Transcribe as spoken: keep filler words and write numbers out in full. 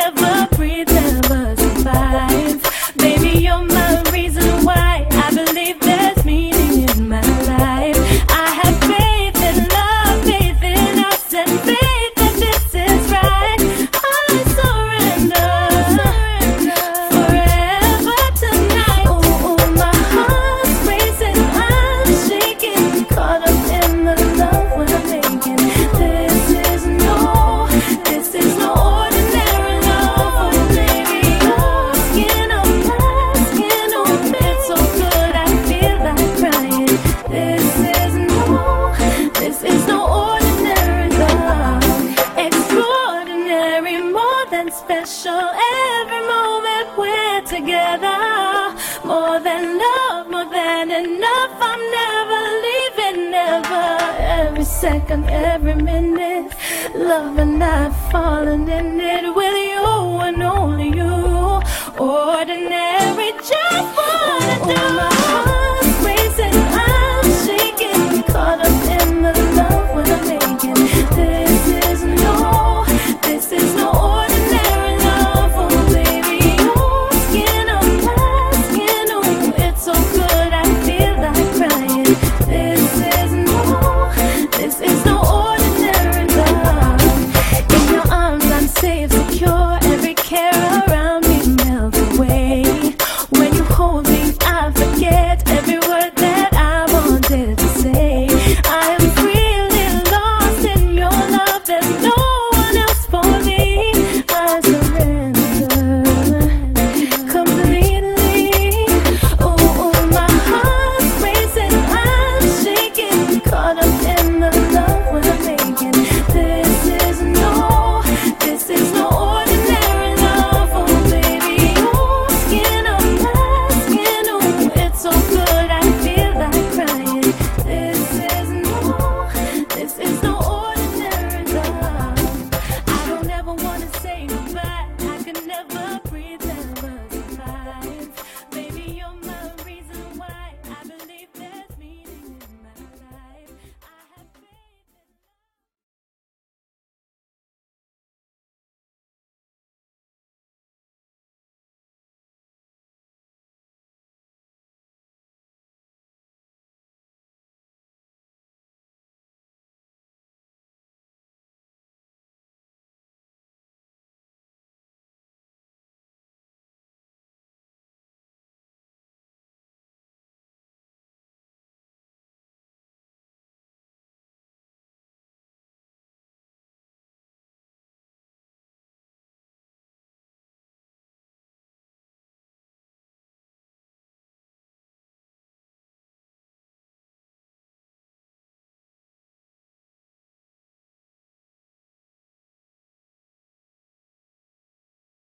never breathe, never survive. Baby, you're my reason why I believe there's meaning in my life. I have faith in love, faith in us, and faith that this is right. I surrender, forever tonight. Oh, oh, my heart's racing, I'm shaking, caught up in the love we're making. This is no, this is no ordinary love, oh baby. Your skin on my skin, oh, it's so good I feel like crying. This is no, this is no ordinary love. Extraordinary, more than special. Every moment we're together, more than love, more than enough. I'm never leaving, never. Every second, every minute, love and I've fallen in it with you.